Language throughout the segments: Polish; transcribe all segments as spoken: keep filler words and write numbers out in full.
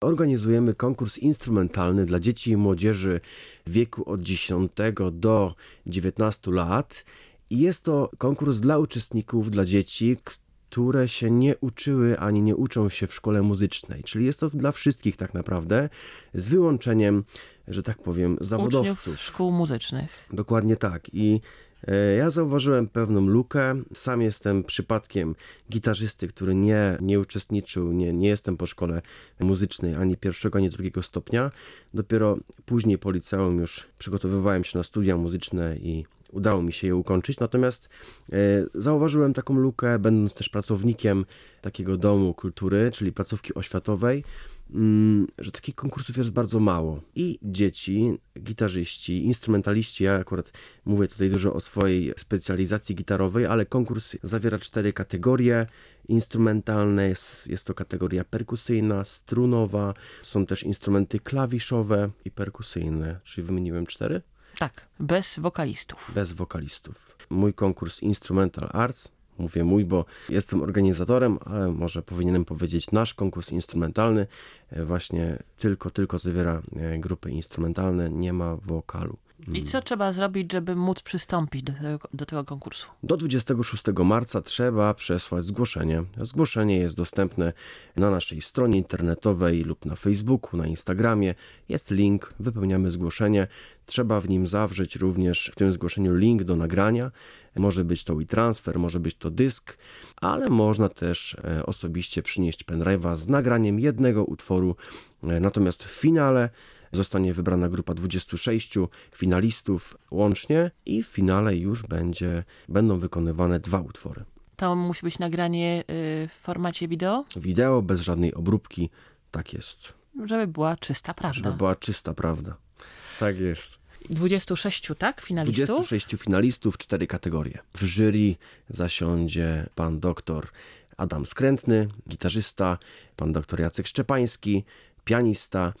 Organizujemy konkurs instrumentalny dla dzieci i młodzieży w wieku od dziesiątego do dziewiętnastu lat. I jest to konkurs dla uczestników, dla dzieci, które się nie uczyły ani nie uczą się w szkole muzycznej. Czyli jest to dla wszystkich tak naprawdę, z wyłączeniem, że tak powiem, zawodowców. Uczniów szkół muzycznych. Dokładnie tak. I e, ja zauważyłem pewną lukę. Sam jestem przypadkiem gitarzysty, który nie, nie uczestniczył, nie, nie jestem po szkole muzycznej ani pierwszego, ani drugiego stopnia. Dopiero później po liceum już przygotowywałem się na studia muzyczne i udało mi się je ukończyć, natomiast e, zauważyłem taką lukę, będąc też pracownikiem takiego domu kultury, czyli placówki oświatowej, mm, że takich konkursów jest bardzo mało. I dzieci, gitarzyści, instrumentaliści, ja akurat mówię tutaj dużo o swojej specjalizacji gitarowej, ale konkurs zawiera cztery kategorie instrumentalne, jest, jest to kategoria perkusyjna, strunowa, są też instrumenty klawiszowe i perkusyjne, czyli wymieniłem cztery? Tak, bez wokalistów. Bez wokalistów. Mój konkurs Instrumental Arts, mówię mój, bo jestem organizatorem, ale może powinienem powiedzieć nasz konkurs instrumentalny, właśnie tylko, tylko zawiera grupy instrumentalne, nie ma wokalu. I co trzeba zrobić, żeby móc przystąpić do tego, do tego konkursu? Do dwudziestego szóstego marca trzeba przesłać zgłoszenie. Zgłoszenie jest dostępne na naszej stronie internetowej lub na Facebooku, na Instagramie. Jest link, wypełniamy zgłoszenie. Trzeba w nim zawrzeć również w tym zgłoszeniu link do nagrania. Może być to WeTransfer, może być to dysk, ale można też osobiście przynieść pendrive'a z nagraniem jednego utworu. Natomiast w finale zostanie wybrana grupa dwudziestu sześciu finalistów łącznie i w finale już będzie, będą wykonywane dwa utwory. To musi być nagranie w formacie wideo? Wideo bez żadnej obróbki, tak jest. Żeby była czysta prawda. Żeby była czysta prawda. Tak jest. dwudziestu sześciu, tak? Finalistów? dwudziestu sześciu finalistów, cztery kategorie. W jury zasiądzie pan doktor Adam Skrętny, gitarzysta, pan doktor Jacek Szczepański, pianista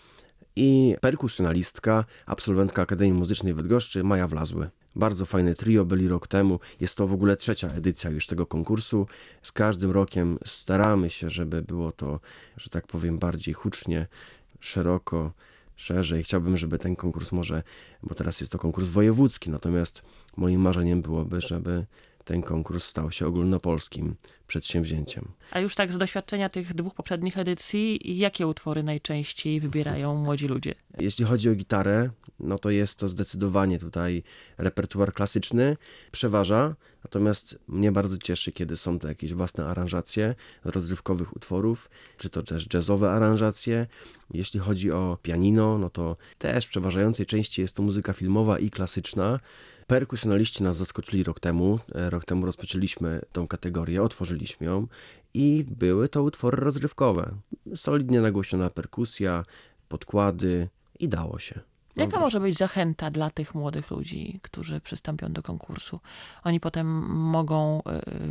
i perkusjonalistka, absolwentka Akademii Muzycznej w Bydgoszczy, Maja Wlazły. Bardzo fajne trio, byli rok temu. Jest to w ogóle trzecia edycja już tego konkursu. Z każdym rokiem staramy się, żeby było to, że tak powiem, bardziej hucznie, szeroko, szerzej. Chciałbym, żeby ten konkurs może, bo teraz jest to konkurs wojewódzki, natomiast moim marzeniem byłoby, żeby ten konkurs stał się ogólnopolskim przedsięwzięciem. A już tak z doświadczenia tych dwóch poprzednich edycji, jakie utwory najczęściej wybierają młodzi ludzie? Jeśli chodzi o gitarę, no to jest to zdecydowanie tutaj repertuar klasyczny, przeważa, natomiast mnie bardzo cieszy, kiedy są to jakieś własne aranżacje rozrywkowych utworów, czy to też jazzowe aranżacje. Jeśli chodzi o pianino, no to też w przeważającej części jest to muzyka filmowa i klasyczna. Perkusjonaliści nas zaskoczyli rok temu. Rok temu rozpoczęliśmy tą kategorię, otworzyliśmy ją i były to utwory rozrywkowe. Solidnie nagłośniona perkusja, podkłady i dało się. Jaka może być zachęta dla tych młodych ludzi, którzy przystąpią do konkursu? Oni potem mogą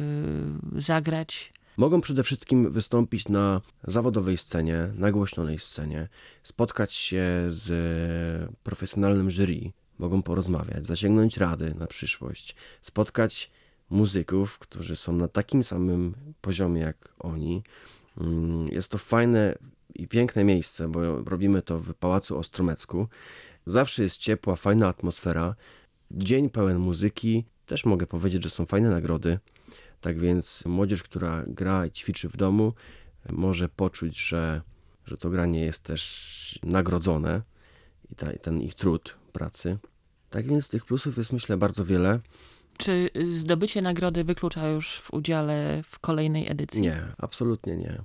yy, zagrać. Mogą przede wszystkim wystąpić na zawodowej scenie, nagłośnionej scenie, spotkać się z profesjonalnym jury, mogą porozmawiać, zasięgnąć rady na przyszłość, spotkać muzyków, którzy są na takim samym poziomie jak oni. Jest to fajne i piękne miejsce, bo robimy to w Pałacu Ostromecku. Zawsze jest ciepła, fajna atmosfera. Dzień pełen muzyki. Też mogę powiedzieć, że są fajne nagrody. Tak więc młodzież, która gra i ćwiczy w domu, może poczuć, że, że to granie jest też nagrodzone i ta, ten ich trud pracy. Tak więc tych plusów jest, myślę, bardzo wiele. Czy zdobycie nagrody wyklucza już w udziale w kolejnej edycji? Nie, absolutnie nie.